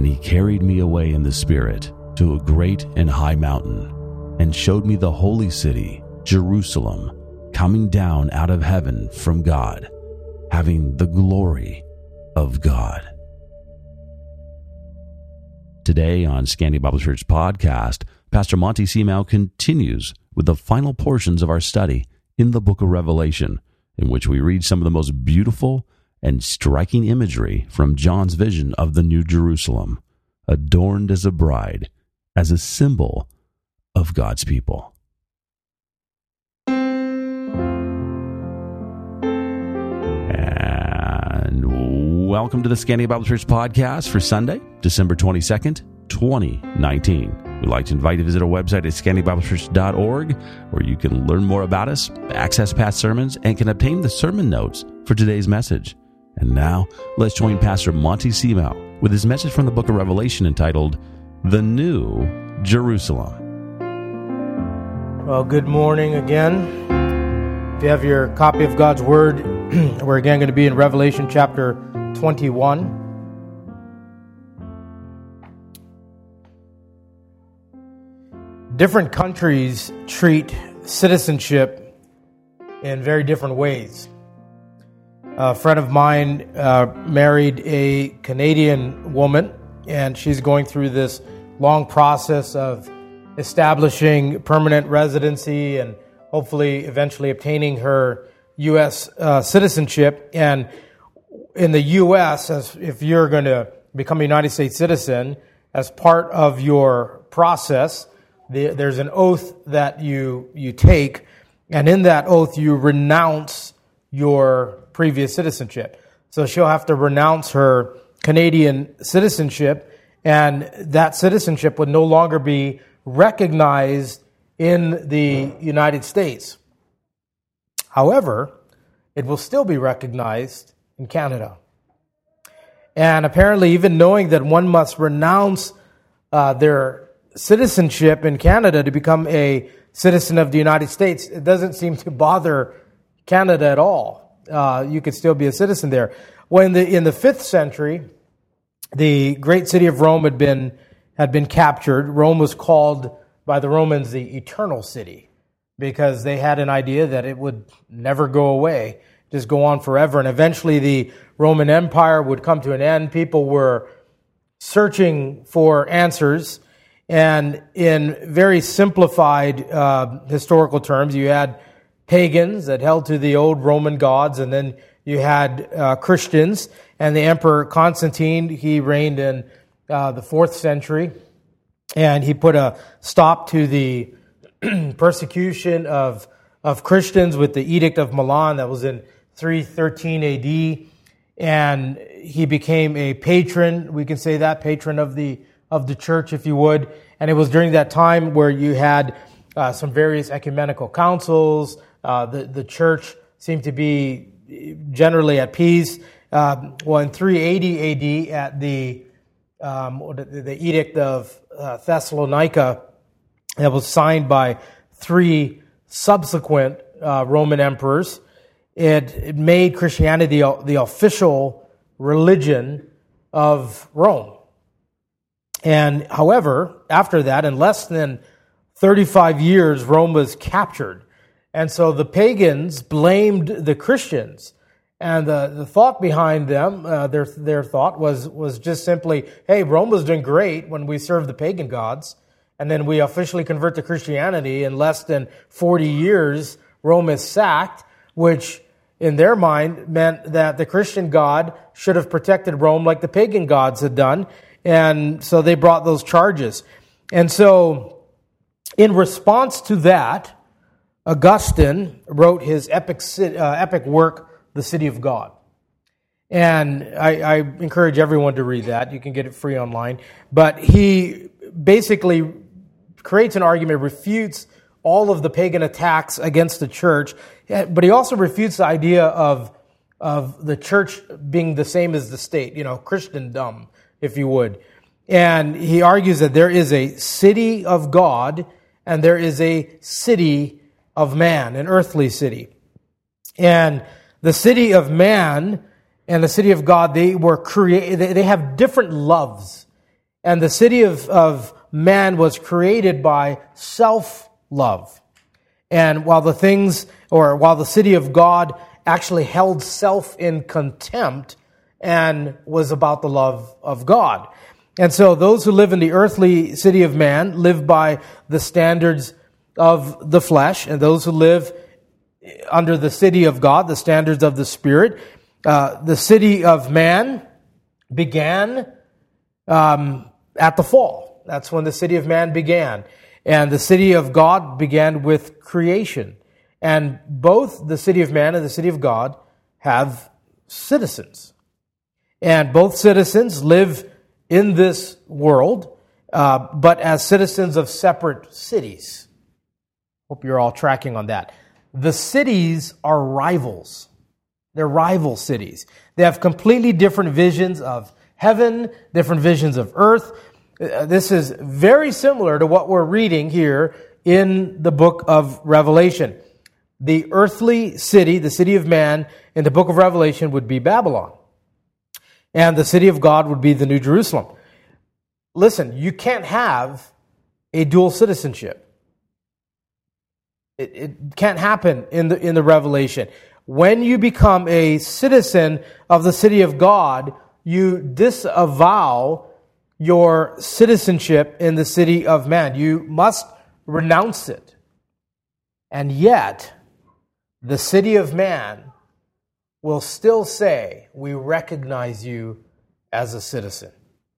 And he carried me away in the Spirit to a great and high mountain, and showed me the holy city, Jerusalem, coming down out of heaven from God, having the glory of God. Today on Scandia Bible Church Podcast, Pastor Monty Seamau continues with the final portions of our study in the book of Revelation, in which we read some of the most beautiful and striking imagery from John's vision of the New Jerusalem, adorned as a bride, as a symbol of God's people. And welcome to the Scandia Bible Church Podcast for Sunday, December 22nd, 2019. We'd like to invite you to visit our website at scandiabiblechurch.org, where you can learn more about us, access past sermons, and can obtain the sermon notes for today's message. And now, let's join Pastor Monty Seamau with his message from the book of Revelation entitled, The New Jerusalem. Well, good morning again. If you have your copy of God's Word, we're again going to be in Revelation chapter 21. Different countries treat citizenship in very different ways. A friend of mine married a Canadian woman, and she's going through this long process of establishing permanent residency and hopefully eventually obtaining her U.S. citizenship. And in the U.S., if you're going to become a United States citizen, as part of your process, there's an oath that you take, and in that oath you renounce your previous citizenship. So she'll have to renounce her Canadian citizenship, and that citizenship would no longer be recognized in the United States. However, it will still be recognized in Canada. And apparently, even knowing that one must renounce their citizenship in Canada to become a citizen of the United States, it doesn't seem to bother Canada at all. You could still be a citizen there. When in the 5th century, the great city of Rome had been captured. Rome was called by the Romans the Eternal City because they had an idea that it would never go away, just go on forever. And eventually the Roman Empire would come to an end. People were searching for answers. And in very simplified historical terms, you had pagans that held to the old Roman gods, and then you had Christians. And the Emperor Constantine, he reigned in the 4th century, and he put a stop to the persecution of Christians with the Edict of Milan that was in 313 AD. And he became a patron, we can say that, patron of the church, if you would. And it was during that time where you had some various ecumenical councils. The church seemed to be generally at peace. In 380 AD, at the Edict of Thessalonica, that was signed by 3 subsequent Roman emperors, it made Christianity the official religion of Rome. And however, after that, in less than 35 years, Rome was captured. And so the pagans blamed the Christians. And the thought behind them, their thought was just simply, hey, Rome was doing great when we served the pagan gods, and then we officially convert to Christianity. In less than 40 years, Rome is sacked, which in their mind meant that the Christian God should have protected Rome like the pagan gods had done. And so they brought those charges. And so in response to that, Augustine wrote his epic work, The City of God. And I encourage everyone to read that. You can get it free online. But he basically creates an argument, refutes all of the pagan attacks against the church, but he also refutes the idea of the church being the same as the state, Christendom, if you would. And he argues that there is a city of God and there is a city of man, an earthly city. And the city of man and the city of God, they were created. They have different loves. And the city of man was created by self-love. And while the city of God actually held self in contempt and was about the love of God. And so those who live in the earthly city of man live by the standards of the flesh, and those who live under the city of God, the standards of the Spirit. The city of man began at the fall. That's when the city of man began. And the city of God began with creation. And both the city of man and the city of God have citizens. And both citizens live in this world, but as citizens of separate cities. Hope you're all tracking on that. The cities are rivals. They're rival cities. They have completely different visions of heaven, different visions of earth. This is very similar to what we're reading here in the book of Revelation. The earthly city, the city of man, in the book of Revelation would be Babylon. And the city of God would be the New Jerusalem. Listen, you can't have a dual citizenship. It can't happen in the Revelation. When you become a citizen of the city of God, you disavow your citizenship in the city of man. You must renounce it. And yet, the city of man will still say, we recognize you as a citizen.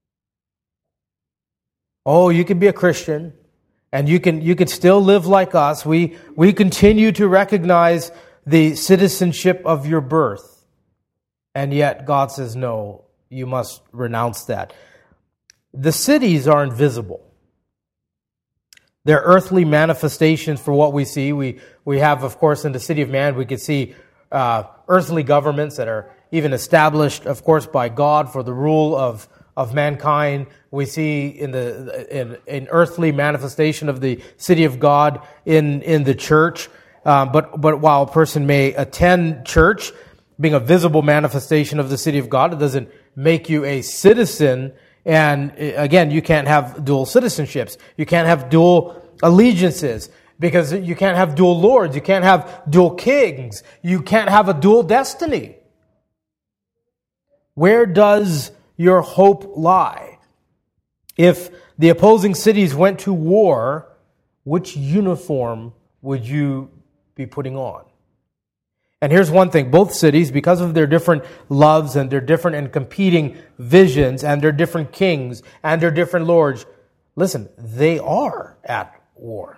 Oh, you can be a Christian, and you can still live like us. We continue to recognize the citizenship of your birth. And yet God says, no, you must renounce that. The cities are invisible. They're earthly manifestations for what we see. We have, of course, in the city of man, we could see earthly governments that are even established, of course, by God for the rule of mankind. We see in earthly manifestation of the city of God in the church. But while a person may attend church, being a visible manifestation of the city of God, it doesn't make you a citizen. And again, you can't have dual citizenships. You can't have dual allegiances, because you can't have dual lords. You can't have dual kings. You can't have a dual destiny. Where does your hope lie? If the opposing cities went to war, which uniform would you be putting on? And here's one thing. Both cities, because of their different loves and their different and competing visions and their different kings and their different lords, listen, they are at war.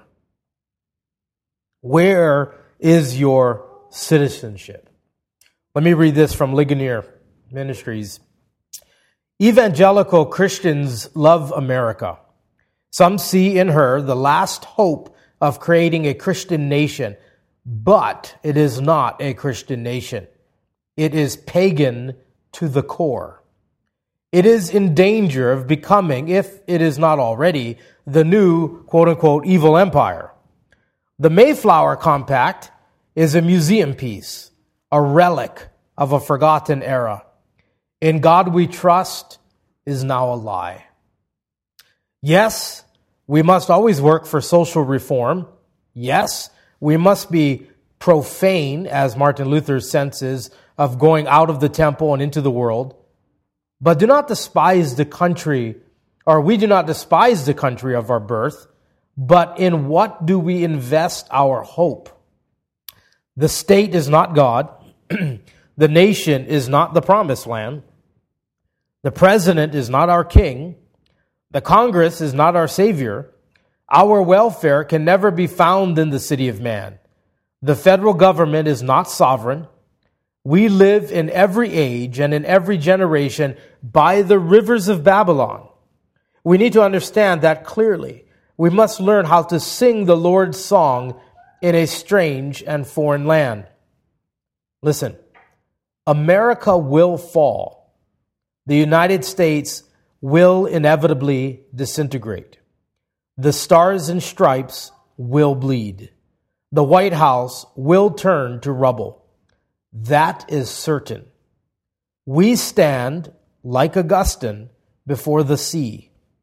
Where is your citizenship? Let me read this from Ligonier Ministries. Evangelical Christians love America. Some see in her the last hope of creating a Christian nation, but it is not a Christian nation. It is pagan to the core. It is in danger of becoming, if it is not already, the new, quote-unquote, evil empire. The Mayflower Compact is a museum piece, a relic of a forgotten era. In God we trust is now a lie. Yes, we must always work for social reform. Yes, we must be profane, as Martin Luther's sense is, of going out of the temple and into the world. But do not despise the country, or we do not despise the country of our birth, but in what do we invest our hope? The state is not God. The nation is not the promised land. The president is not our king. The Congress is not our savior. Our welfare can never be found in the city of man. The federal government is not sovereign. We live in every age and in every generation by the rivers of Babylon. We need to understand that clearly. We must learn how to sing the Lord's song in a strange and foreign land. Listen, America will fall. The United States will inevitably disintegrate. The stars and stripes will bleed. The White House will turn to rubble. That is certain. We stand, like Augustine, before the sea.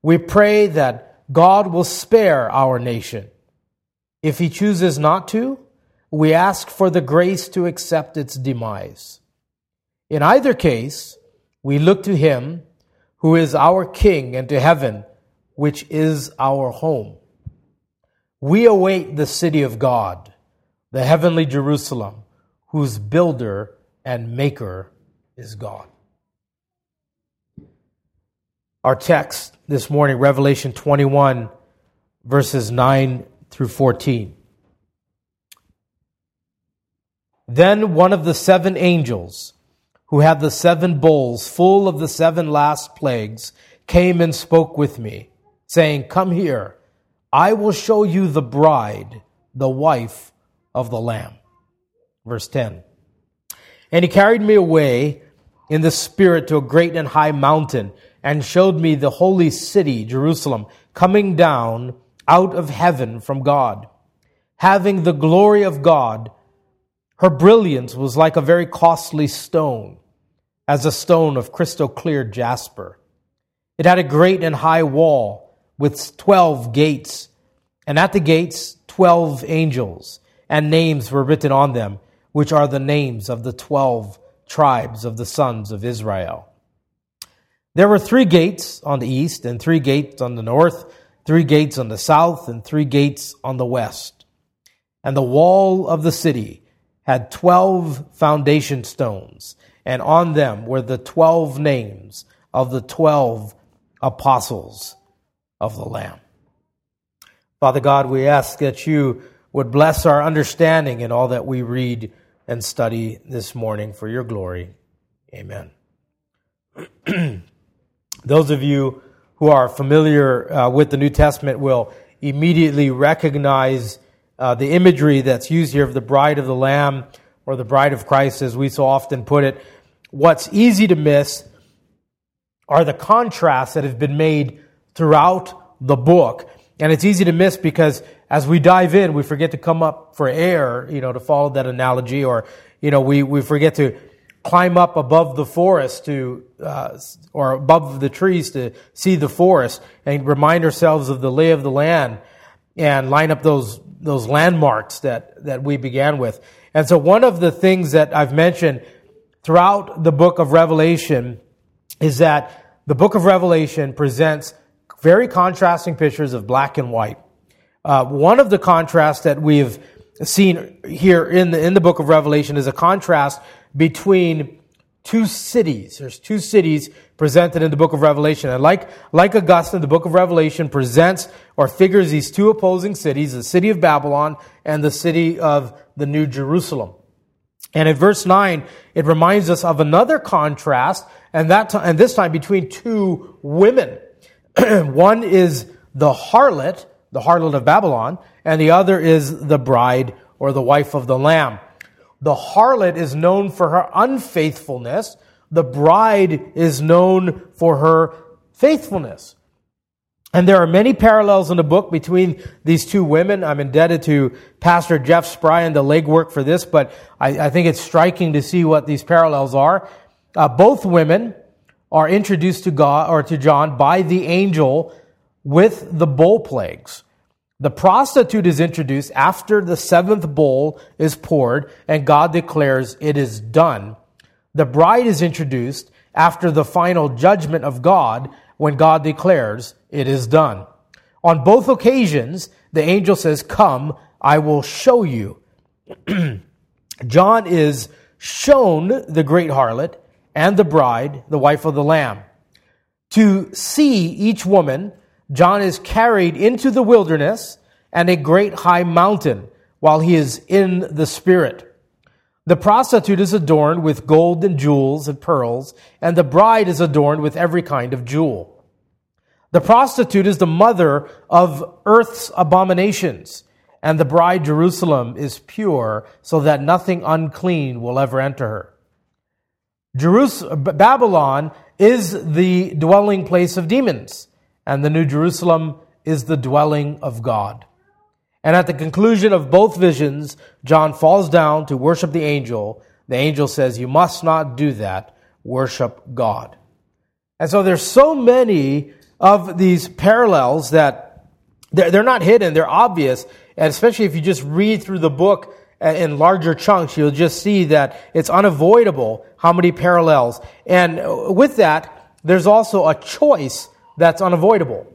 We pray that God will spare our nation. If He chooses not to, we ask for the grace to accept its demise. In either case, we look to Him who is our King and to heaven, which is our home. We await the city of God, the heavenly Jerusalem, whose builder and maker is God. Our text this morning, Revelation 21, verses 9 through 14. Then one of the 7 angels, who had the 7 bowls full of the 7 last plagues, came and spoke with me, saying, "Come here, I will show you the bride, the wife of the Lamb." Verse 10. And he carried me away in the Spirit to a great and high mountain, and showed me the holy city, Jerusalem, coming down out of heaven from God, having the glory of God. Her brilliance was like a very costly stone, as a stone of crystal clear jasper. It had a great and high wall with 12 gates, and at the gates 12 angels, and names were written on them, which are the names of the 12 tribes of the sons of Israel. There were 3 gates on the east, and 3 gates on the north, 3 gates on the south, and 3 gates on the west. And the wall of the city had 12 foundation stones, and on them were the 12 names of the 12 apostles of the Lamb. Father God, we ask that you would bless our understanding in all that we read and study this morning for your glory. Amen. Those of you who are familiar with the New Testament will immediately recognize the imagery that's used here of the bride of the Lamb, or the bride of Christ, as we so often put it. What's easy to miss are the contrasts that have been made throughout the book. And it's easy to miss because as we dive in, we forget to come up for air, to follow that analogy, or, we forget to climb up above the forest or above the trees to see the forest and remind ourselves of the lay of the land and line up those landmarks that we began with. And so one of the things that I've mentioned throughout the book of Revelation is that the book of Revelation presents very contrasting pictures of black and white. One of the contrasts that we've seen here in the book of Revelation is a contrast between 2 cities. There's 2 cities presented in the book of Revelation. And like Augustine, the book of Revelation presents or figures these 2 opposing cities, the city of Babylon and the city of the New Jerusalem. And in verse 9, it reminds us of another contrast, and this time between 2 women. One is the harlot of Babylon, and the other is the bride or the wife of the Lamb. The harlot is known for her unfaithfulness. The bride is known for her faithfulness. And there are many parallels in the book between these 2 women. I'm indebted to Pastor Jeff Spry and the legwork for this, but I think it's striking to see what these parallels are. Both women are introduced to God or to John by the angel with the bowl plagues. The prostitute is introduced after the 7th bowl is poured and God declares it is done. The bride is introduced after the final judgment of God when God declares it is done. On both occasions, the angel says, "Come, I will show you." John is shown the great harlot and the bride, the wife of the Lamb. To see each woman, John is carried into the wilderness and a great high mountain while he is in the Spirit. The prostitute is adorned with gold and jewels and pearls, and the bride is adorned with every kind of jewel. The prostitute is the mother of earth's abominations, and the bride Jerusalem is pure, so that nothing unclean will ever enter her. Babylon is the dwelling place of demons, and the New Jerusalem is the dwelling of God. And at the conclusion of both visions, John falls down to worship the angel. The angel says, "You must not do that. Worship God." And so there's so many of these parallels that they're not hidden, they're obvious, and especially if you just read through the book in larger chunks, you'll just see that it's unavoidable how many parallels. And with that, there's also a choice that's unavoidable.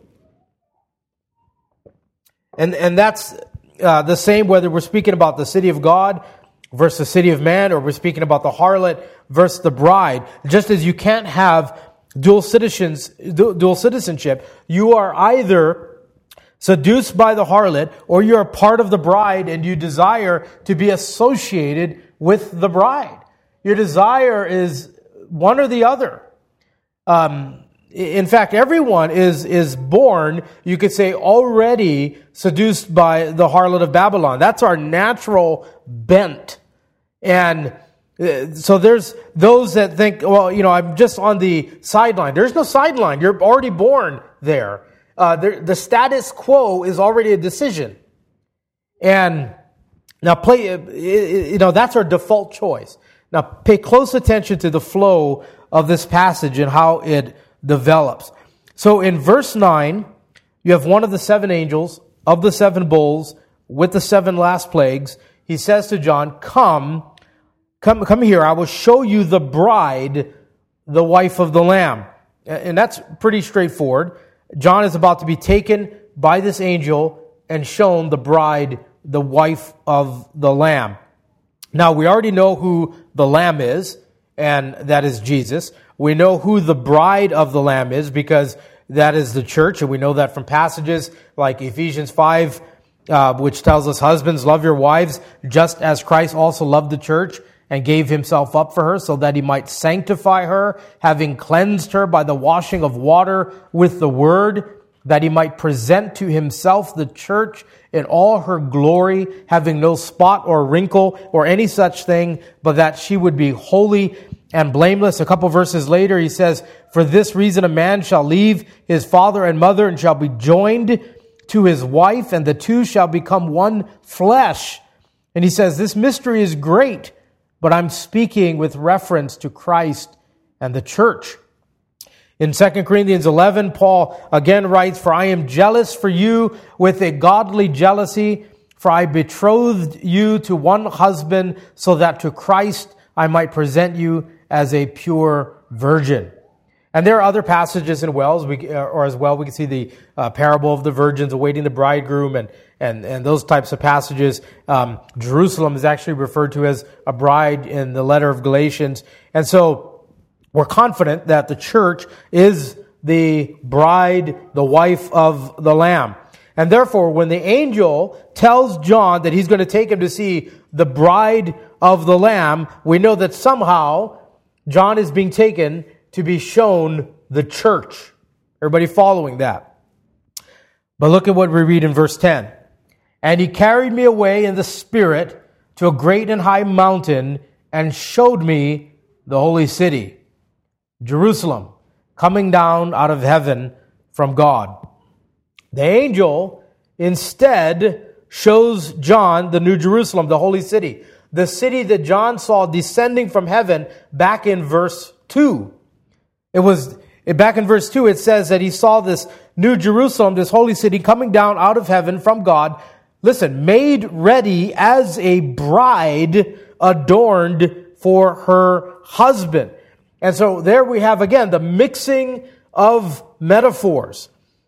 And that's the same whether we're speaking about the city of God versus the city of man, or we're speaking about the harlot versus the bride. Just as you can't have dual citizenship, you are either seduced by the harlot, or you're a part of the bride and you desire to be associated with the bride. Your desire is one or the other. In fact, everyone is born, you could say, already seduced by the harlot of Babylon. That's our natural bent. And so there's those that think, well, I'm just on the sideline. There's no sideline. You're already born there. The status quo is already a decision. And now that's our default choice. Now pay close attention to the flow of this passage and how it develops. So in verse 9, you have one of the 7 angels of the 7 bowls with the 7 last plagues. He says to John, Come here, I will show you the bride, the wife of the Lamb. And that's pretty straightforward. John is about to be taken by this angel and shown the bride, the wife of the Lamb. Now, we already know who the Lamb is, and that is Jesus. We know who the bride of the Lamb is because that is the church, and we know that from passages like Ephesians 5, which tells us, Husbands, love your wives, just as Christ also loved the church and gave himself up for her so that he might sanctify her, having cleansed her by the washing of water with the word, that he might present to himself the church in all her glory, having no spot or wrinkle or any such thing, but that she would be holy and blameless. A couple verses later, he says, For this reason a man shall leave his father and mother and shall be joined to his wife, and the two shall become one flesh. And he says, this mystery is great, but I'm speaking with reference to Christ and the church. In 2 Corinthians 11, Paul again writes, For I am jealous for you with a godly jealousy, for I betrothed you to one husband, so that to Christ I might present you as a pure virgin. And there are other passages as well. We can see the parable of the virgins awaiting the bridegroom and those types of passages. Jerusalem is actually referred to as a bride in the letter of Galatians. And so we're confident that the church is the bride, the wife of the Lamb. And therefore, when the angel tells John that he's going to take him to see the bride of the Lamb, we know that somehow John is being taken to be shown the church. Everybody following that? But look at what we read in verse 10. And he carried me away in the Spirit to a great and high mountain and showed me the holy city, Jerusalem, coming down out of heaven from God. The angel instead shows John the New Jerusalem, the holy city, the city that John saw descending from heaven back in verse 2. Back in verse 2, it says that he saw this New Jerusalem, this holy city, coming down out of heaven from God. Listen, made ready as a bride adorned for her husband. And so there we have again the mixing of metaphors.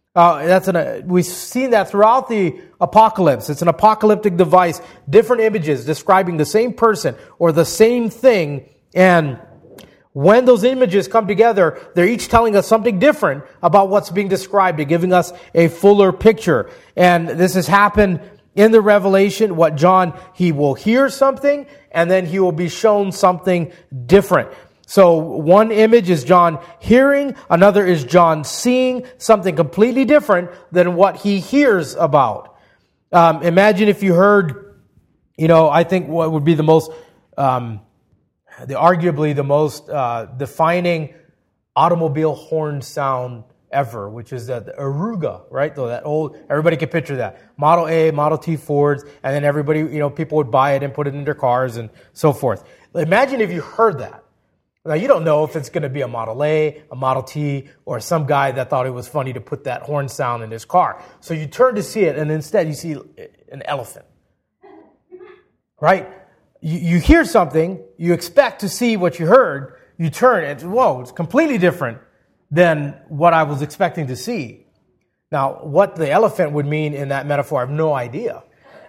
We've seen that throughout the apocalypse. It's an apocalyptic device, different images describing the same person or the same thing. And when those images come together, they're each telling us something different about what's being described and giving us a fuller picture. And this has happened in the Revelation. What John, he will hear something and then he will be shown something different. So one image is John hearing, another is John seeing something completely different than what he hears about. Imagine if you heard, I think what would be the most, arguably the most defining automobile horn sound ever, which is the Aruga, right? So that old, everybody can picture that. Model A, Model T Fords, and then everybody, people would buy it and put it in their cars and so forth. Imagine if you heard that. Now, you don't know if it's going to be a Model A, a Model T, or some guy that thought it was funny to put that horn sound in his car. So you turn to see it, and instead you see an elephant. Right? You hear something, you expect to see what you heard, you turn, and whoa, it's completely different than what I was expecting to see. Now, what the elephant would mean in that metaphor, I have no idea.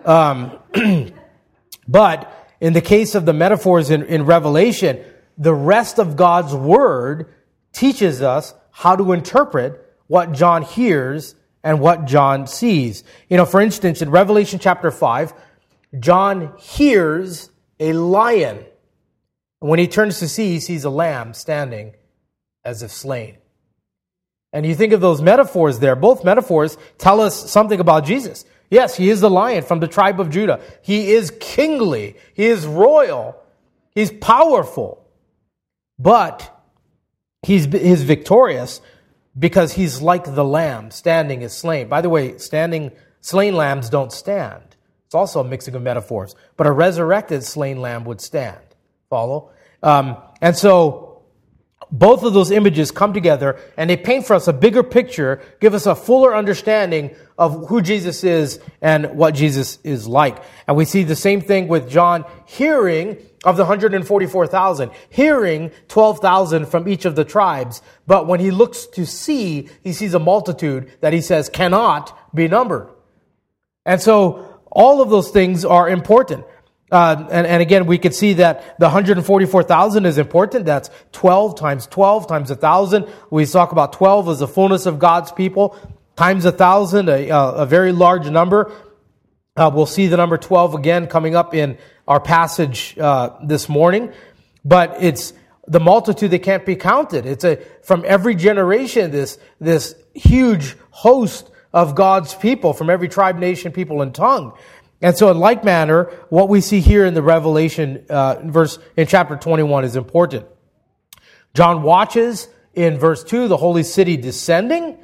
But in the case of the metaphors in Revelation, the rest of God's Word teaches us how to interpret what John hears and what John sees. For instance, in Revelation chapter 5, John hears a lion. And when he turns to see, he sees a lamb standing as if slain. And you think of those metaphors there. Both metaphors tell us something about Jesus. Yes, he is the lion from the tribe of Judah. He is kingly. He is royal. He's powerful. But he's victorious because he's like the lamb standing as slain. By the way, slain lambs don't stand. It's also a mixing of metaphors. But a resurrected slain lamb would stand. Follow? And so both of those images come together and they paint for us a bigger picture, give us a fuller understanding of who Jesus is and what Jesus is like. And we see the same thing with John hearing of the 144,000, hearing 12,000 from each of the tribes. But when he looks to see, he sees a multitude that he says cannot be numbered. And so all of those things are important. And again, we could see that the 144,000 is important. That's 12 times 1,000. We talk about 12 as the fullness of God's people, times 1,000, a very large number. We'll see the number 12 again coming up in our passage this morning. But it's the multitude that can't be counted. It's from every generation, this huge host of God's people, from every tribe, nation, people, and tongue. And so in like manner, what we see here in the Revelation in chapter 21 is important. John watches in verse 2 the holy city descending.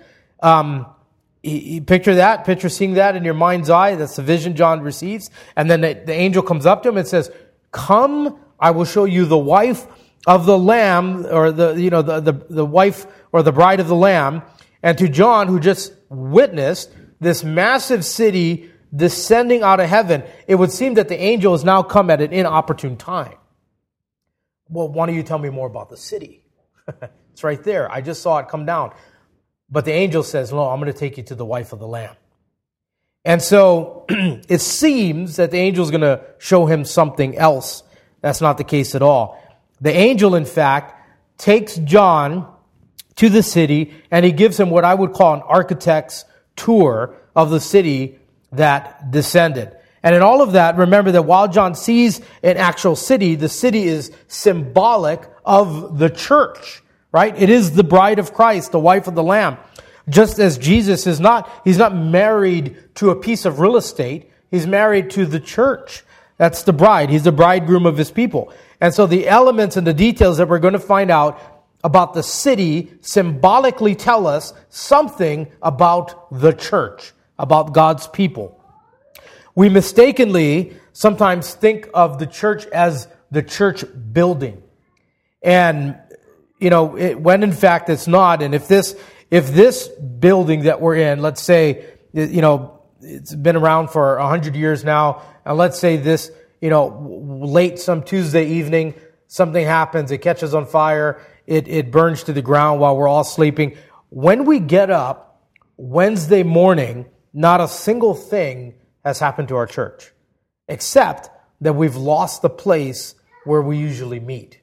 Picture seeing that in your mind's eye. That's the vision John receives. And then the angel comes up to him and says, "Come, I will show you the wife of the Lamb," or the wife or the bride of the Lamb. And to John, who just witnessed this massive city descending out of heaven, it would seem that the angel has now come at an inopportune time. Well, why don't you tell me more about the city? It's right there. I just saw it come down. But the angel says, "No, I'm going to take you to the wife of the Lamb." And so it seems that the angel is going to show him something else. That's not the case at all. The angel, in fact, takes John to the city and he gives him what I would call an architect's tour of the city that descended. And in all of that, remember that while John sees an actual city, the city is symbolic of the church, right? It is the bride of Christ, the wife of the Lamb. Just as Jesus he's not married to a piece of real estate, he's married to the church. That's the bride. He's the bridegroom of his people. And so the elements and the details that we're going to find out about the city symbolically tell us something about the church, about God's people. We mistakenly sometimes think of the church as the church building. And, when in fact it's not. And if this building that we're in, let's say, it's been around for 100 years now, and let's say this, late some Tuesday evening, something happens, it catches on fire, it burns to the ground while we're all sleeping. When we get up Wednesday morning, not a single thing has happened to our church, except that we've lost the place where we usually meet.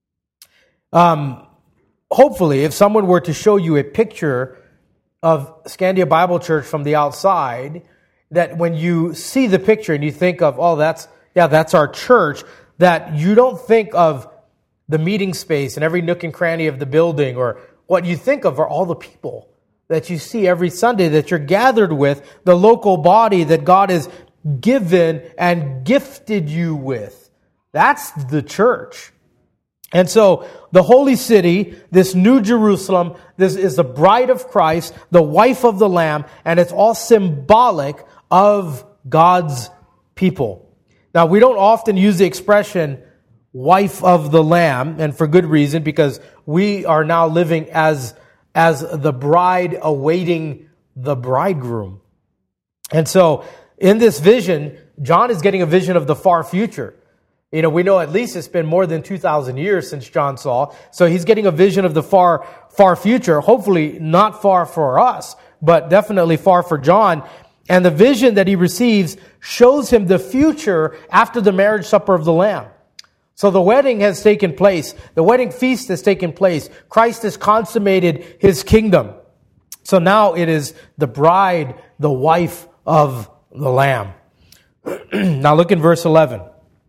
Hopefully, if someone were to show you a picture of Scandia Bible Church from the outside, that when you see the picture and you think of, that's our church, that you don't think of the meeting space and every nook and cranny of the building, or what you think of are all the people that you see every Sunday that you're gathered with, the local body that God has given and gifted you with. That's the church. And so the holy city, this new Jerusalem, this is the bride of Christ, the wife of the Lamb, and it's all symbolic of God's people. Now, we don't often use the expression wife of the Lamb, and for good reason, because we are now living as the bride awaiting the bridegroom. And so in this vision, John is getting a vision of the far future. You know, we know at least it's been more than 2,000 years since John saw. So he's getting a vision of the far future, hopefully not far for us, but definitely far for John. And the vision that he receives shows him the future after the marriage supper of the Lamb. So the wedding has taken place. The wedding feast has taken place. Christ has consummated his kingdom. So now it is the bride, the wife of the Lamb. Now look in verse 11.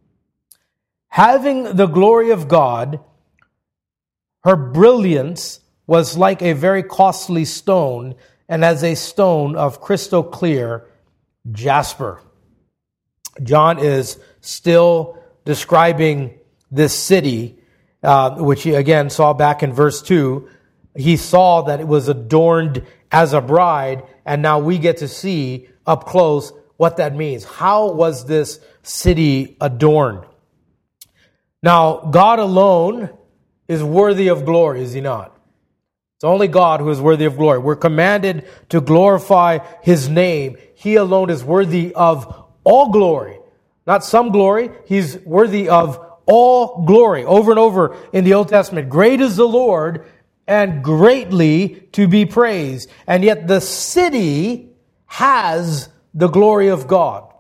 Having the glory of God, her brilliance was like a very costly stone, and as a stone of crystal clear jasper. John is still describing this city, which he again saw back in verse 2. He saw that it was adorned as a bride, and now we get to see up close what that means. How was this city adorned? Now, God alone is worthy of glory, is he not? It's only God who is worthy of glory. We're commanded to glorify his name. He alone is worthy of all glory. Not some glory. He's worthy of all glory. Over and over in the Old Testament, great is the Lord and greatly to be praised. And yet the city has the glory of God.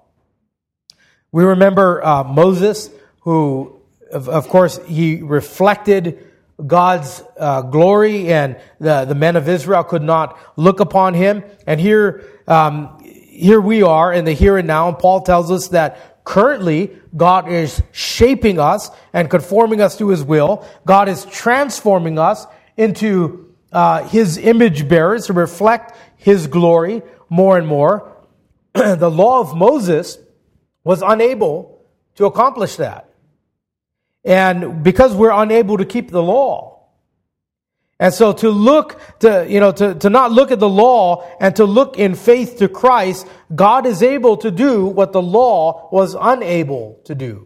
We remember Moses, who of course, he reflected God's glory, and the men of Israel could not look upon him. And here we are in the here and now, and Paul tells us that currently God is shaping us and conforming us to his will. God is transforming us into his image bearers to reflect his glory more and more. The law of Moses was unable to accomplish that. And because we're unable to keep the law. And so to not look at the law and to look in faith to Christ, God is able to do what the law was unable to do.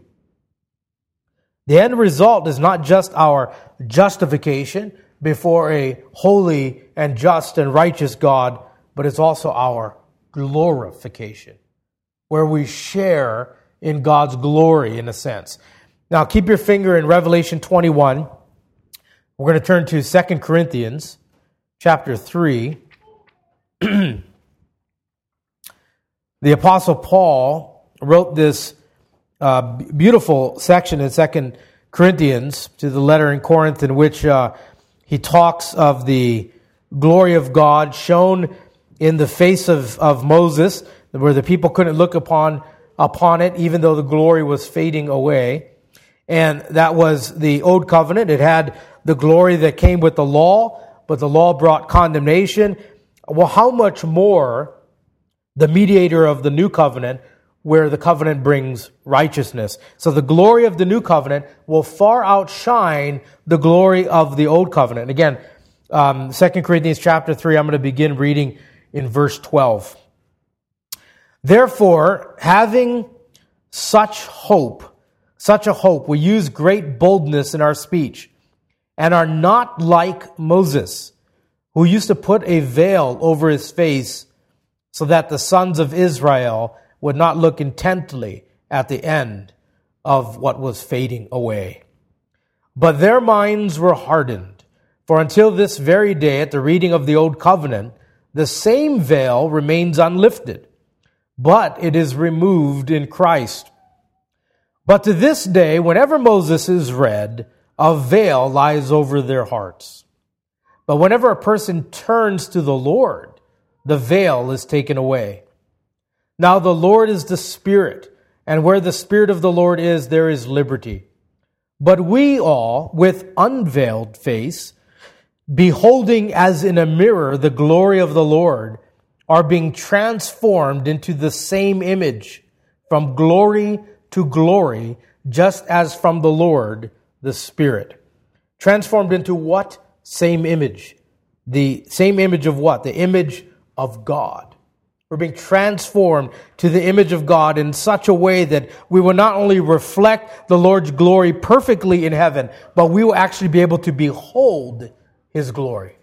The end result is not just our justification before a holy and just and righteous God, but it's also our glorification, where we share in God's glory in a sense. Now, keep your finger in Revelation 21. We're going to turn to 2 Corinthians chapter 3. The Apostle Paul wrote this beautiful section in 2 Corinthians, to the letter in Corinth, in which he talks of the glory of God shown in the face of Moses, where the people couldn't look upon it, even though the glory was fading away. And that was the old covenant. It had the glory that came with the law, but the law brought condemnation. Well, how much more the mediator of the new covenant, where the covenant brings righteousness. So the glory of the new covenant will far outshine the glory of the old covenant. Again, 2 Corinthians chapter 3, I'm going to begin reading in verse 12. Therefore, having such a hope, we use great boldness in our speech, and are not like Moses, who used to put a veil over his face so that the sons of Israel would not look intently at the end of what was fading away. But their minds were hardened, for until this very day, at the reading of the old covenant, the same veil remains unlifted, but it is removed in Christ. But to this day, whenever Moses is read, a veil lies over their hearts. But whenever a person turns to the Lord, the veil is taken away. Now the Lord is the Spirit, and where the Spirit of the Lord is, there is liberty. But we all, with unveiled face, beholding as in a mirror the glory of the Lord, are being transformed into the same image, from glory to glory, just as from the Lord, the Spirit. Transformed into what? Same image. The same image of what? The image of God. We're being transformed to the image of God in such a way that we will not only reflect the Lord's glory perfectly in heaven, but we will actually be able to behold His glory.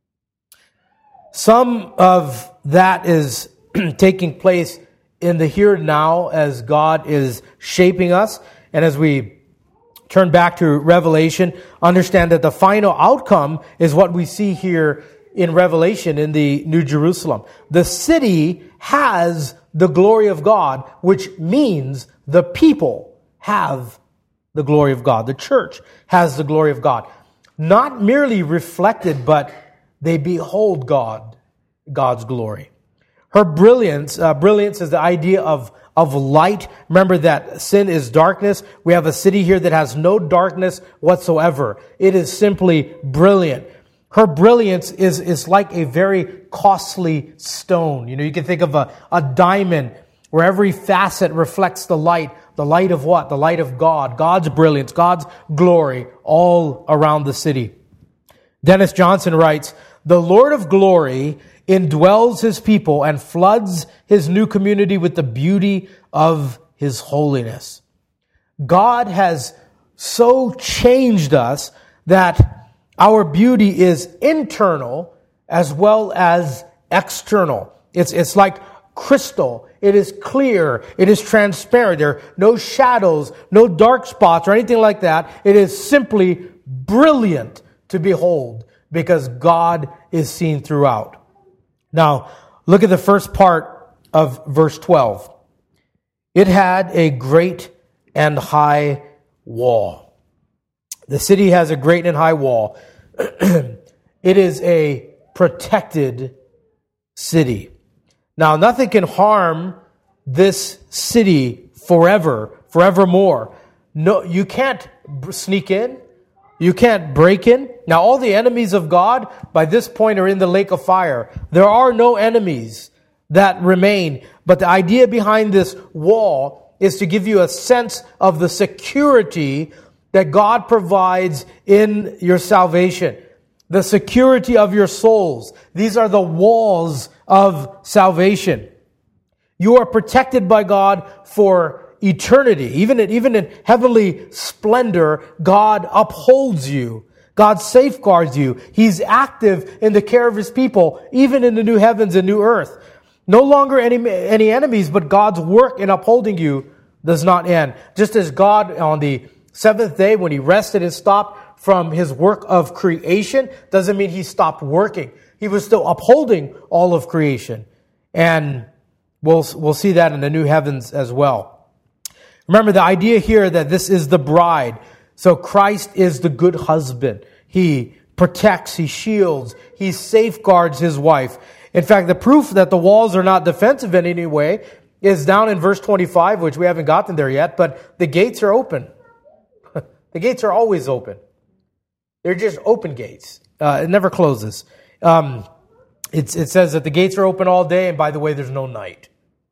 Some of that is taking place in the here and now as God is shaping us. And as we turn back to Revelation, understand that the final outcome is what we see here in Revelation in the New Jerusalem. The city has the glory of God, which means the people have the glory of God. The church has the glory of God. Not merely reflected, but they behold God's glory. Her brilliance is the idea of light. Remember that sin is darkness. We have a city here that has no darkness whatsoever. It is simply brilliant. Her brilliance is like a very costly stone. You can think of a diamond where every facet reflects the light. The light of what? The light of God. God's brilliance, God's glory all around the city. Dennis Johnson writes, "The Lord of glory indwells His people and floods His new community with the beauty of His holiness." God has so changed us that our beauty is internal as well as external. It's like crystal. It is clear. It is transparent. There are no shadows, no dark spots or anything like that. It is simply brilliant to behold because God is seen throughout. Now, look at the first part of verse 12. It had a great and high wall. The city has a great and high wall. It is a protected city. Now, nothing can harm this city forevermore. No, you can't sneak in. You can't break in. Now, all the enemies of God by this point are in the lake of fire. There are no enemies that remain. But the idea behind this wall is to give you a sense of the security that God provides in your salvation. The security of your souls. These are the walls of salvation. You are protected by God for eternity. Even in heavenly splendor, God upholds you. God safeguards you. He's active in the care of His people, even in the new heavens and new earth. No longer any enemies, but God's work in upholding you does not end. Just as God on the seventh day, when He rested and stopped from His work of creation, doesn't mean He stopped working. He was still upholding all of creation. And we'll see that in the new heavens as well. Remember the idea here that this is the bride. So Christ is the good husband. He protects, He shields, He safeguards His wife. In fact, the proof that the walls are not defensive in any way is down in verse 25, which we haven't gotten there yet, but the gates are open. The gates are always open. They're just open gates. It never closes. It says that the gates are open all day, and by the way, there's no night.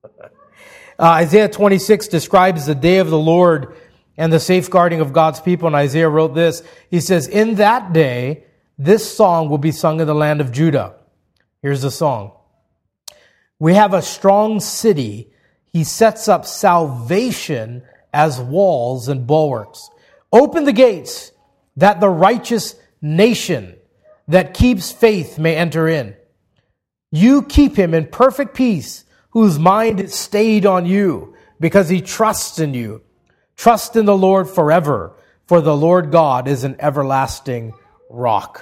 Isaiah 26 describes the day of the Lord and the safeguarding of God's people, and Isaiah wrote this. He says, "In that day, this song will be sung in the land of Judah." Here's the song. "We have a strong city. He sets up salvation as walls and bulwarks. Open the gates, that the righteous nation that keeps faith may enter in. You keep him in perfect peace, whose mind is stayed on you, because he trusts in you. Trust in the Lord forever, for the Lord God is an everlasting rock."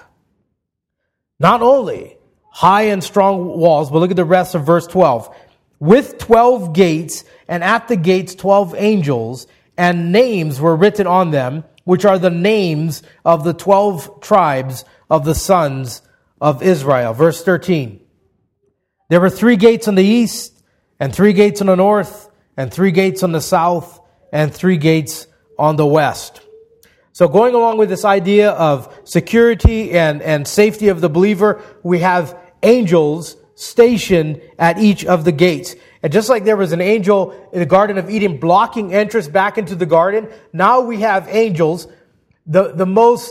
Not only high and strong walls, but look at the rest of verse 12. "With 12 gates, and at the gates 12 angels, and names were written on them, which are the names of the 12 tribes of the sons of Israel." Verse 13. "There were 3 gates on the east, and 3 gates on the north, and 3 gates on the south, and 3 gates on the west." So going along with this idea of security and safety of the believer, we have angels stationed at each of the gates. And just like there was an angel in the Garden of Eden blocking entrance back into the garden, now we have angels. The most,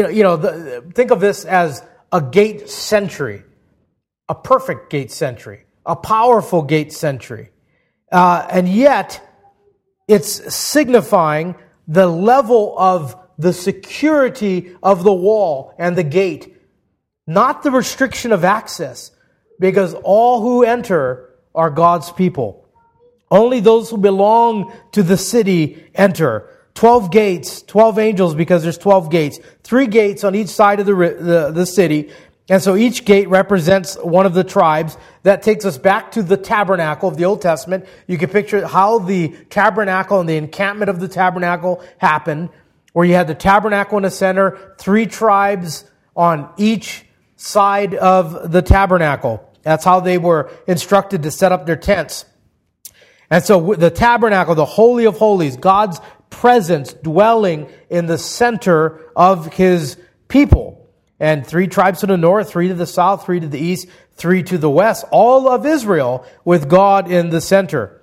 think of this as a gate sentry, a perfect gate sentry. a powerful gate sentry. And yet, it's signifying the level of the security of the wall and the gate, not the restriction of access, because all who enter are God's people. Only those who belong to the city enter. 12 gates, 12 angels, because there's 12 gates. 3 gates on each side of the city. And so each gate represents one of the tribes. That takes us back to the tabernacle of the Old Testament. You can picture how the tabernacle and the encampment of the tabernacle happened, where you had the tabernacle in the center, 3 tribes on each side of the tabernacle. That's how they were instructed to set up their tents. And so the tabernacle, the Holy of Holies, God's presence dwelling in the center of His people. And 3 tribes to the north, 3 to the south, 3 to the east, 3 to the west, all of Israel with God in the center.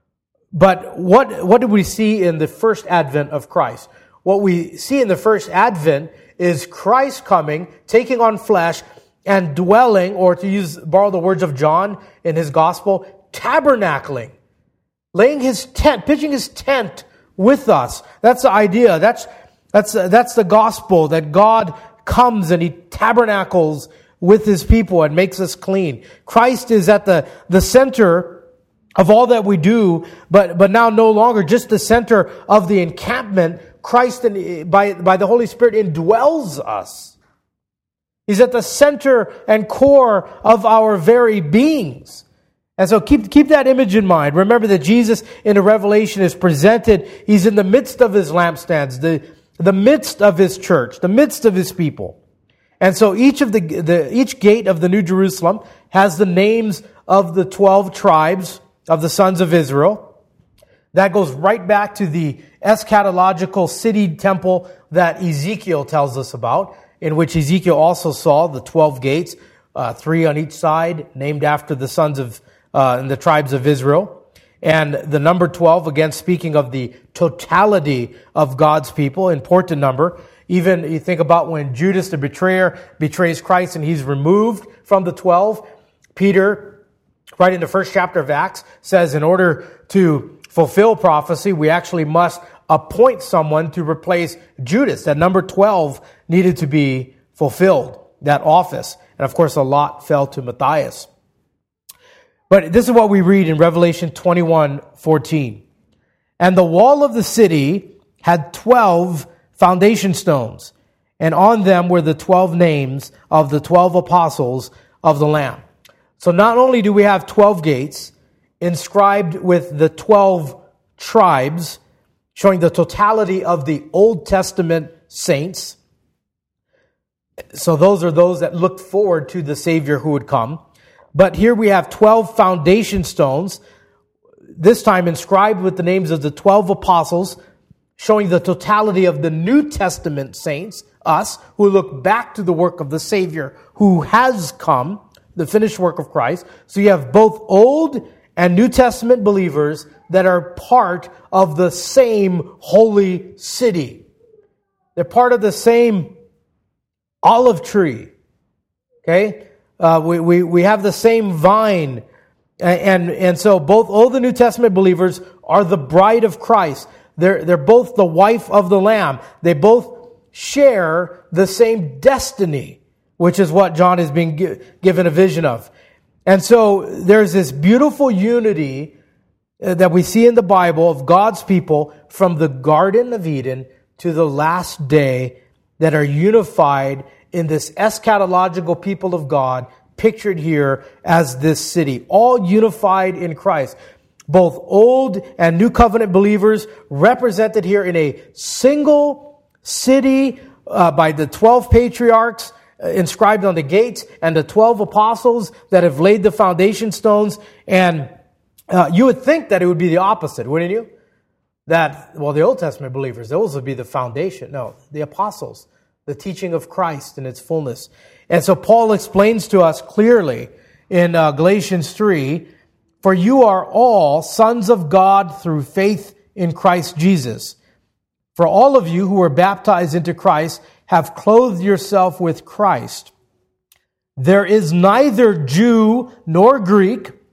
But what did we see in the first advent of Christ? What we see in the first advent is Christ coming, taking on flesh, and dwelling, or to borrow the words of John in his gospel, tabernacling. Laying his tent, pitching his tent with us. That's the idea. That's the gospel, that God comes and He tabernacles with His people and makes us clean. Christ is at the center of all that we do, but now no longer just the center of the encampment. Christ, by the Holy Spirit, indwells us. He's at the center and core of our very beings. And so keep that image in mind. Remember that Jesus in the Revelation is presented. He's in the midst of His lampstands, the midst of His church, the midst of His people. And so each gate of the New Jerusalem has the names of the 12 tribes of the sons of Israel. That goes right back to the eschatological city temple that Ezekiel tells us about, in which Ezekiel also saw the 12 gates, 3 on each side, named after the sons of and the tribes of Israel. And the number 12, again, speaking of the totality of God's people, important number. Even you think about when Judas, the betrayer, betrays Christ and he's removed from the 12. Peter, right in the first chapter of Acts, says in order to fulfill prophecy, we actually must appoint someone to replace Judas. That number 12 needed to be fulfilled, that office. And of course, a lot fell to Matthias. But this is what we read in Revelation 21:14. And the wall of the city had 12 foundation stones, and on them were the 12 names of the 12 apostles of the Lamb. So not only do we have 12 gates inscribed with the 12 tribes, showing the totality of the Old Testament saints. So those are those that looked forward to the Savior who would come. But here we have 12 foundation stones, this time inscribed with the names of the 12 apostles, showing the totality of the New Testament saints, us, who look back to the work of the Savior who has come, the finished work of Christ. So you have both Old and New Testament believers that are part of the same holy city. They're part of the same olive tree. Okay? We have the same vine. And so both Old and New Testament believers are the bride of Christ. They're both the wife of the Lamb. They both share the same destiny, which is what John is being given a vision of. And so there's this beautiful unity that we see in the Bible of God's people from the Garden of Eden to the last day that are unified in this eschatological people of God, pictured here as this city, all unified in Christ. Both Old and New Covenant believers represented here in a single city by the 12 patriarchs inscribed on the gates and the 12 apostles that have laid the foundation stones. And you would think that it would be the opposite, wouldn't you? That, well, the Old Testament believers, those would be the foundation. No, the apostles, the teaching of Christ in its fullness. And so Paul explains to us clearly in Galatians 3, for you are all sons of God through faith in Christ Jesus. For all of you who were baptized into Christ have clothed yourself with Christ. There is neither Jew nor Greek,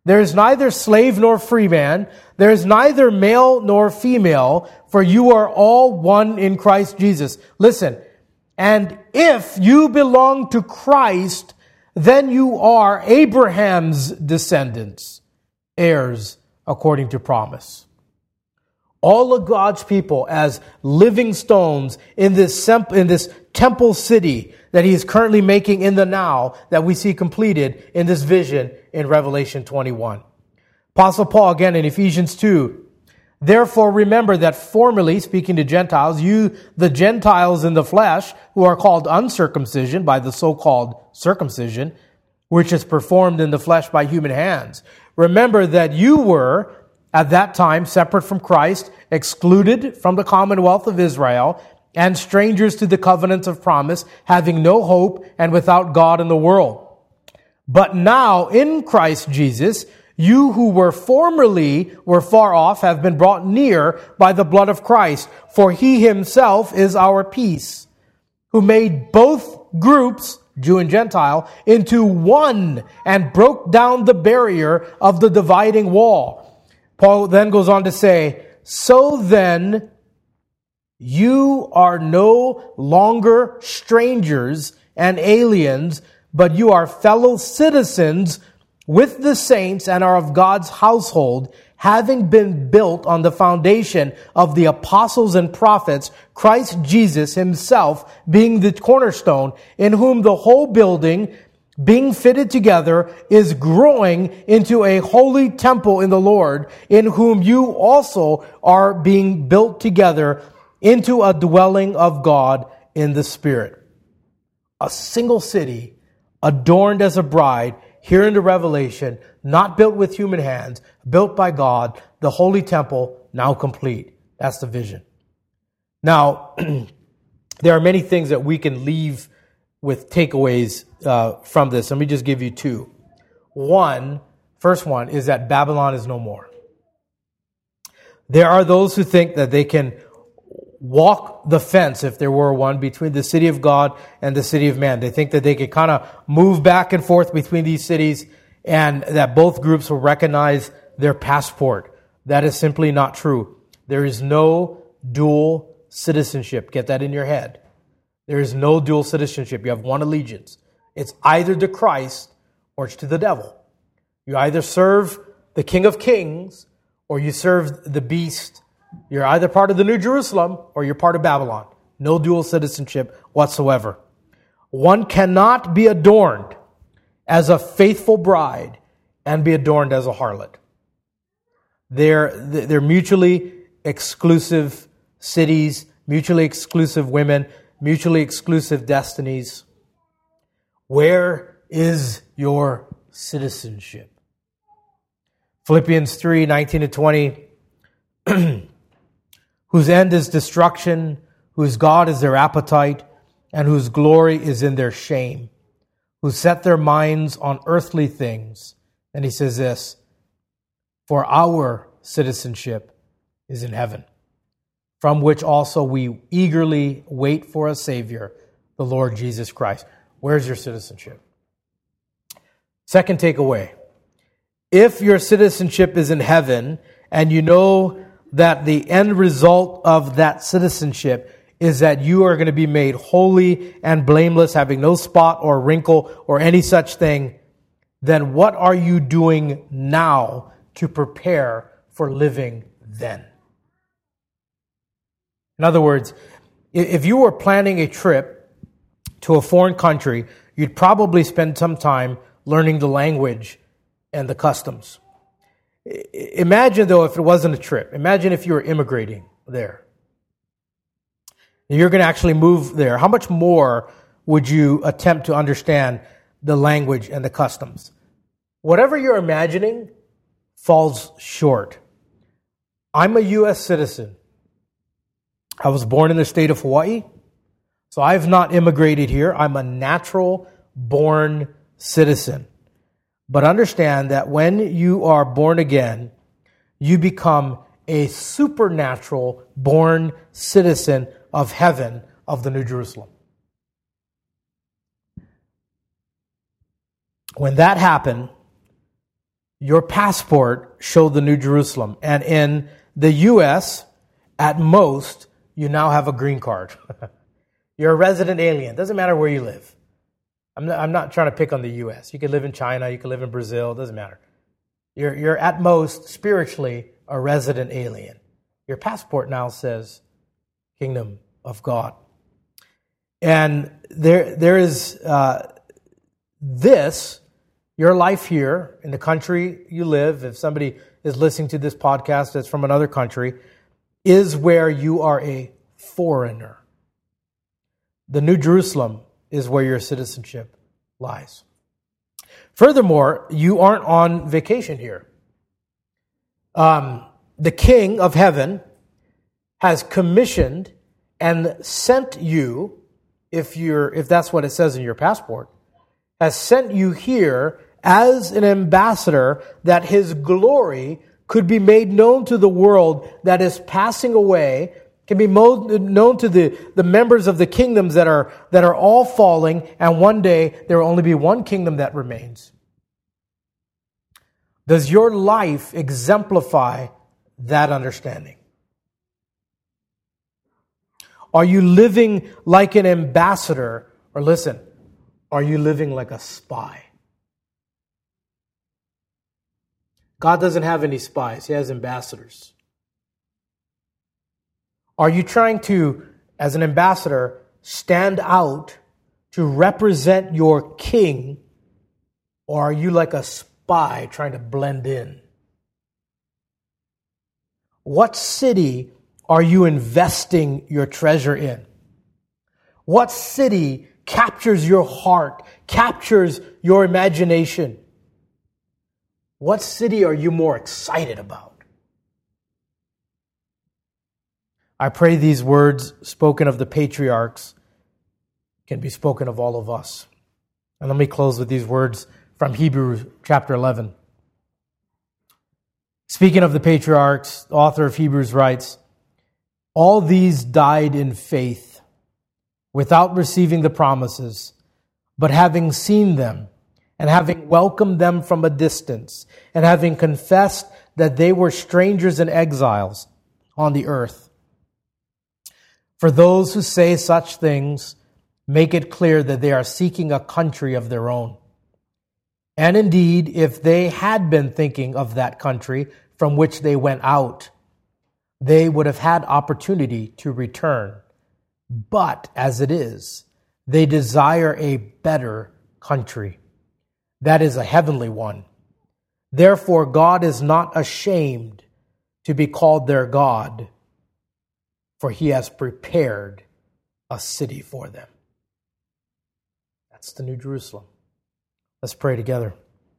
There is neither slave nor free man. There is neither male nor female, for you are all one in Christ Jesus. Listen, and if you belong to Christ, then you are Abraham's descendants, heirs according to promise. All of God's people as living stones in this temple city that he is currently making in the now, that we see completed in this vision in Revelation 21. Apostle Paul, again in Ephesians 2, therefore remember that formerly, speaking to Gentiles, you, the Gentiles in the flesh, who are called uncircumcision by the so-called circumcision, which is performed in the flesh by human hands. Remember that you were, at that time, separate from Christ, excluded from the commonwealth of Israel, and strangers to the covenants of promise, having no hope and without God in the world. But now, in Christ Jesus, you who were formerly far off have been brought near by the blood of Christ, for he himself is our peace, who made both groups, Jew and Gentile, into one and broke down the barrier of the dividing wall. Paul then goes on to say, so then you are no longer strangers and aliens, but you are fellow citizens with the saints and are of God's household, having been built on the foundation of the apostles and prophets, Christ Jesus himself being the cornerstone, in whom the whole building, being fitted together, is growing into a holy temple in the Lord, in whom you also are being built together into a dwelling of God in the Spirit. A single city, adorned as a bride, here in the Revelation, not built with human hands, built by God, the holy temple, now complete. That's the vision. Now, there are many things that we can leave with takeaways from this. Let me just give you two. First one is that Babylon is no more. There are those who think that they can walk the fence, if there were one, between the city of God and the city of man. They think that they could kind of move back and forth between these cities and that both groups will recognize their passport. That is simply not true. There is no dual citizenship. Get that in your head. There is no dual citizenship. You have one allegiance. It's either to Christ or it's to the devil. You either serve the King of Kings or you serve the beast. You're either part of the New Jerusalem or you're part of Babylon. No dual citizenship whatsoever. One cannot be adorned as a faithful bride and be adorned as a harlot. They're mutually exclusive cities, mutually exclusive women, mutually exclusive destinies. Where is your citizenship? Philippians 3:19-20, whose end is destruction, whose God is their appetite, and whose glory is in their shame, who set their minds on earthly things. And he says this, for our citizenship is in heaven, from which also we eagerly wait for a Savior, the Lord Jesus Christ. Where's your citizenship? Second takeaway, if your citizenship is in heaven, and you know that the end result of that citizenship is that you are going to be made holy and blameless, having no spot or wrinkle or any such thing, then what are you doing now to prepare for living then? In other words, if you were planning a trip to a foreign country, you'd probably spend some time learning the language and the customs. Imagine, though, if it wasn't a trip. Imagine if you were immigrating there. You're going to actually move there. How much more would you attempt to understand the language and the customs? Whatever you're imagining falls short. I'm a U.S. citizen. I was born in the state of Hawaii, so I've not immigrated here. I'm a natural-born citizen. But understand that when you are born again, you become a supernatural born citizen of heaven, of the New Jerusalem. When that happened, your passport showed the New Jerusalem. And in the U.S., at most, you now have a green card. You're a resident alien. Doesn't matter where you live. I'm not trying to pick on the U.S. You could live in China. You could live in Brazil. Doesn't matter. You're at most, spiritually, a resident alien. Your passport now says Kingdom of God. And there is this, your life here in the country you live, if somebody is listening to this podcast that's from another country, is where you are a foreigner. The New Jerusalem is where your citizenship lies. Furthermore, you aren't on vacation here. The King of Heaven has commissioned and sent you, if that's what it says in your passport, has sent you here as an ambassador that his glory could be made known to the world that is passing away, can be known to the members of the kingdoms that are all falling, and one day there will only be one kingdom that remains. Does your life exemplify that understanding? Are you living like an ambassador? Or listen, are you living like a spy? God doesn't have any spies. He has ambassadors. Are you trying to, as an ambassador, stand out to represent your king? Or are you like a spy trying to blend in? What city are you investing your treasure in? What city captures your heart, captures your imagination? What city are you more excited about? I pray these words spoken of the patriarchs can be spoken of all of us. And let me close with these words from Hebrews chapter 11. Speaking of the patriarchs, the author of Hebrews writes, "All these died in faith, without receiving the promises, but having seen them, and having welcomed them from a distance, and having confessed that they were strangers and exiles on the earth. For those who say such things make it clear that they are seeking a country of their own. And indeed, if they had been thinking of that country from which they went out, they would have had opportunity to return. But as it is, they desire a better country, that is a heavenly one. Therefore, God is not ashamed to be called their God, for he has prepared a city for them." That's the New Jerusalem. Let's pray together.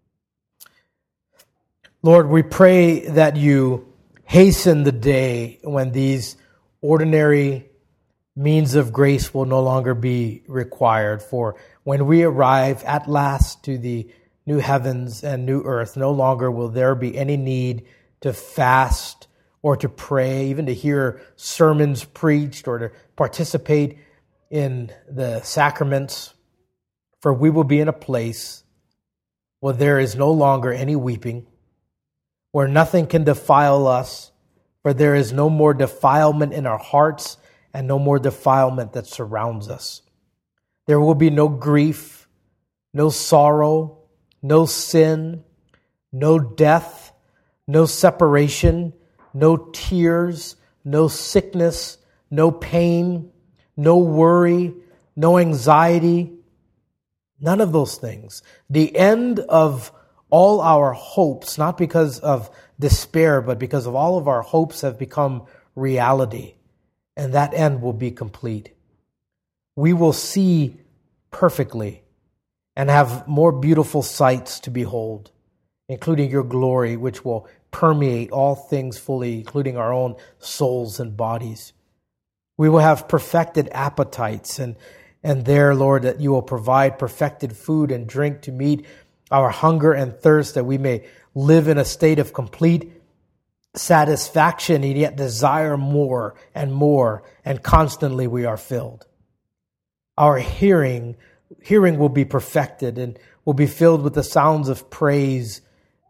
Lord, we pray that you hasten the day when these ordinary means of grace will no longer be required. For when we arrive at last to the new heavens and new earth, no longer will there be any need to fast or to pray, even to hear sermons preached or to participate in the sacraments. For we will be in a place where there is no longer any weeping, where nothing can defile us, for there is no more defilement in our hearts and no more defilement that surrounds us. There will be no grief, no sorrow, no sin, no death, no separation, no tears, no sickness, no pain, no worry, no anxiety, none of those things. The end of all our hopes, not because of despair, but because of all of our hopes have become reality. And that end will be complete. We will see perfectly and have more beautiful sights to behold, including your glory, which will permeate all things fully, including our own souls and bodies. We will have perfected appetites, and there, Lord, that you will provide perfected food and drink to meet our hunger and thirst, that we may live in a state of complete satisfaction and yet desire more, and constantly we are filled. Our hearing will be perfected and will be filled with the sounds of praise,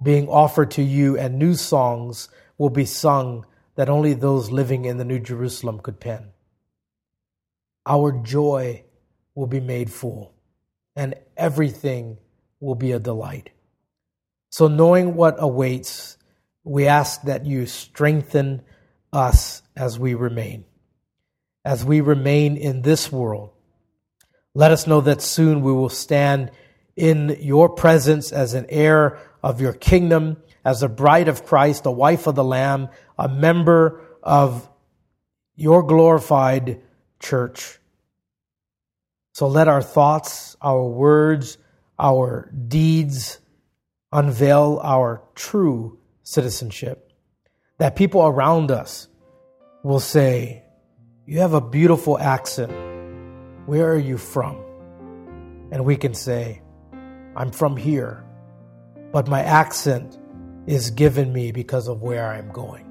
being offered to you, and new songs will be sung that only those living in the New Jerusalem could pen. Our joy will be made full, and everything will be a delight. So knowing what awaits, we ask that you strengthen us as we remain. As we remain in this world, let us know that soon we will stand in your presence as an heir of your kingdom, as a bride of Christ, a wife of the Lamb, a member of your glorified church. So let our thoughts, our words, our deeds unveil our true citizenship. That people around us will say, "You have a beautiful accent. Where are you from?" And we can say, "I'm from here, but my accent is given me because of where I'm going."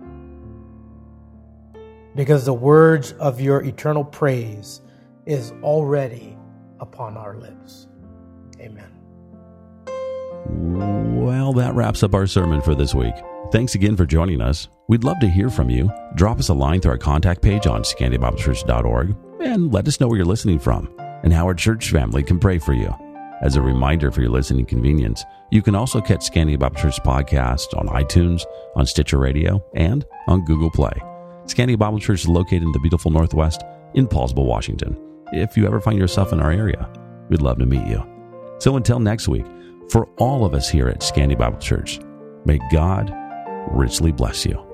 Because the words of your eternal praise is already upon our lips. Amen. Well, that wraps up our sermon for this week. Thanks again for joining us. We'd love to hear from you. Drop us a line through our contact page on ScandiaBibleChurch.org and let us know where you're listening from and how our church family can pray for you. As a reminder for your listening convenience, you can also catch Scandia Bible Church podcast on iTunes, on Stitcher Radio, and on Google Play. Scandia Bible Church is located in the beautiful Northwest in Paulsville, Washington. If you ever find yourself in our area, we'd love to meet you. So until next week, for all of us here at Scandia Bible Church, may God richly bless you.